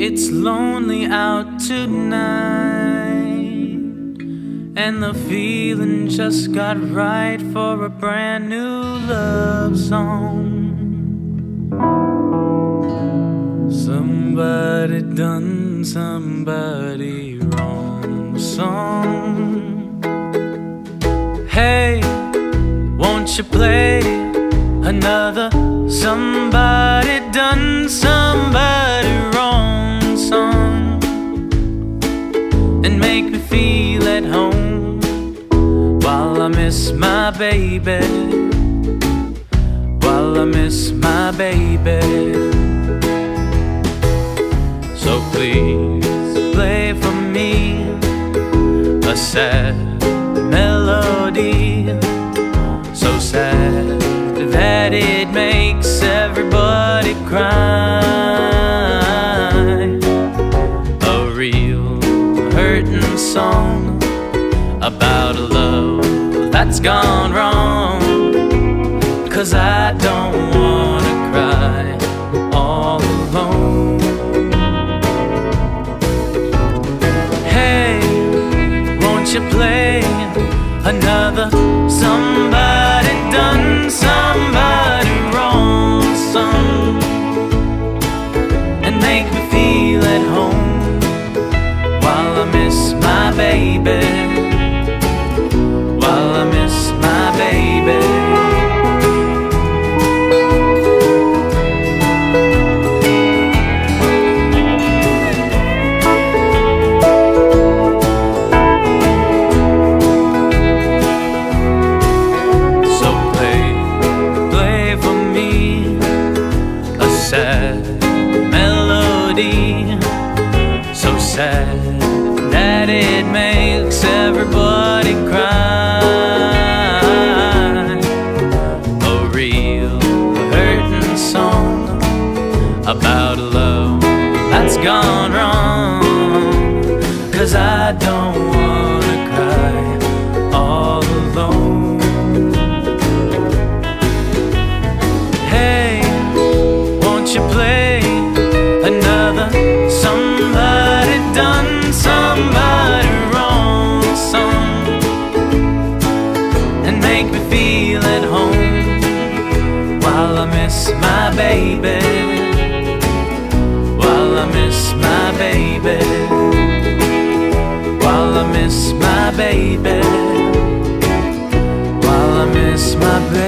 It's lonely out tonight, and the feeling just got right for a brand new love song. Somebody done somebody wrong song. Hey, won't you play another somebody done somebody wrong song, and make me feel at home while I miss my baby, while I miss my baby. So please play for me a sad melody, so sad that it makes everybody cry. A real hurting song about a love that's gone wrong, 'cause I don't wanna cry all alone. Hey, won't you play another somebody done somebody wrong song, and make me feel at home while I miss my baby, while I miss my baby. Sad melody, so sad that it makes everybody cry. A real hurting song about a love that's gone wrong, 'cause I don't wanna cry all alone. You play another somebody done somebody wrong song, and make me feel at home while I miss my baby, while I miss my baby, while I miss my baby, while I miss my baby.